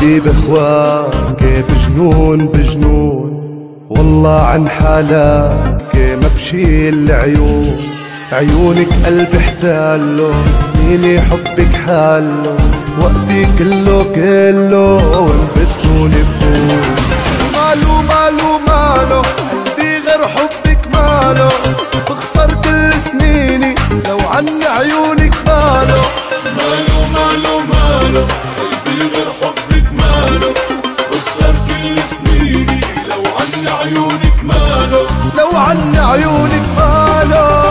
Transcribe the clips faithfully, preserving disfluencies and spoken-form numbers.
قلبي بهواك بجنون بجنون، والله عن حالاك ما بشيل عيون. عيونك قلبي احتاله، سنيني حبك حاله، وقتي كله كله وين بتكوني بكون. ماله ماله ماله قلبي غير حبك ماله، بخسر كل سنيني لو عن عيونك ماله. ماله ماله ماله قلبي غير حبك ماله، بخسر كل سنيني لو عن عيونك ماله. لو عن عيونك ماله.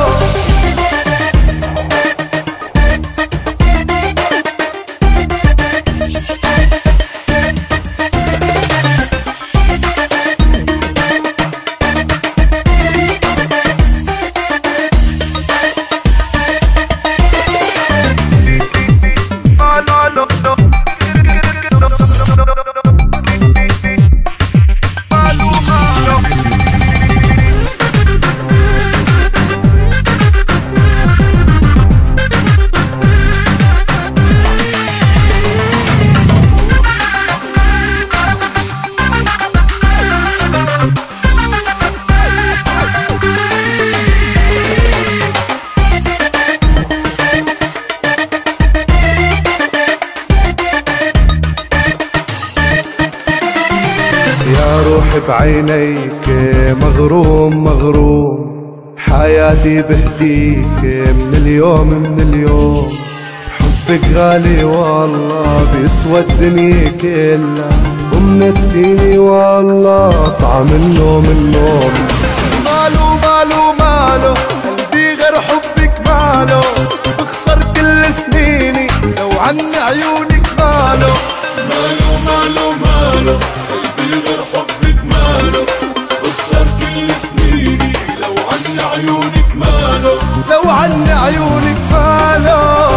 يا روحي بعينيك مغروم مغروم، حياتي بهديك من اليوم من اليوم. حبك غالي والله بيسوى الدنيا كلها، ومنسيني والله طعم النوم النوم. ماله ماله ماله قلبي غير حبك ماله، بخسر كل سنيني لو عن عيونك ماله. ماله ماله ماله قلبي غير حبك ماله، بخسر كل سنيني لو عن عيونك ماله. لو عن عيونك ماله.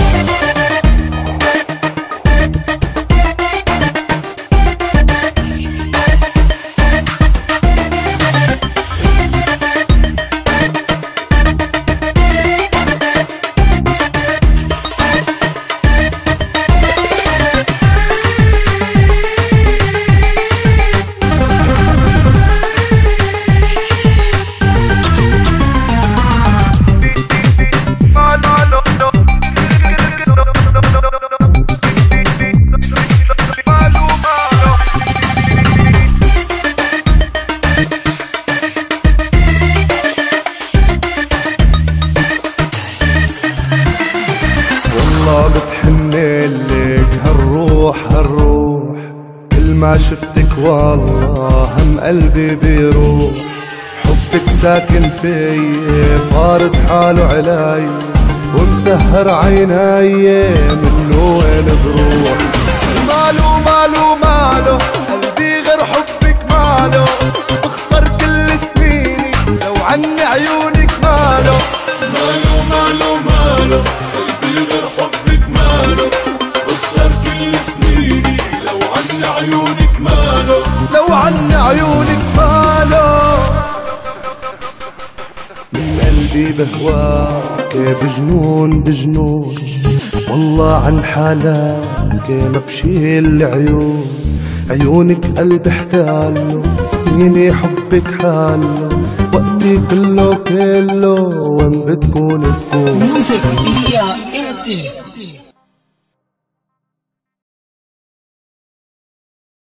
والله بتحنلك هالروح هالروح، كل ما شفتك والله هم قلبي بيروح. حبك ساكن فيي فارض حاله علي، ومسهر عيني منه وين بروح. ماله ماله ماله قلبي غير حبك ماله، بخسر كل سنيني لو عن عيونك ماله. ماله ماله ماله قلبي غير حبك ماله، بخسر كل سنيني لو عن عيونك ماله. لو عن عيونك ماله. من قلبي بهواك بجنون بجنون، والله عن حالك ما بشيل عيون. عيونك قلبي احتاله، سنيني حبك حاله، وقتي كله كله وين بتكون بكون. Music via N T